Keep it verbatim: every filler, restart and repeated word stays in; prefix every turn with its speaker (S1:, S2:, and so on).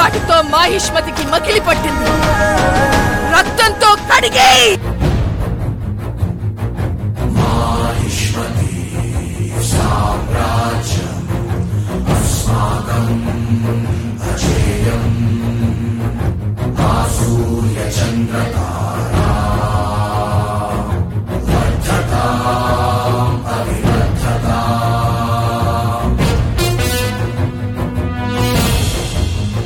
S1: వాటితో మాహిష్మతికి మకిలి పట్టింది. రక్తంతో కడిగే
S2: మాహిష్మతి సామ్రాజ్యం అస్మాకం అజేయం. ఆ సూర్య చంద్రతా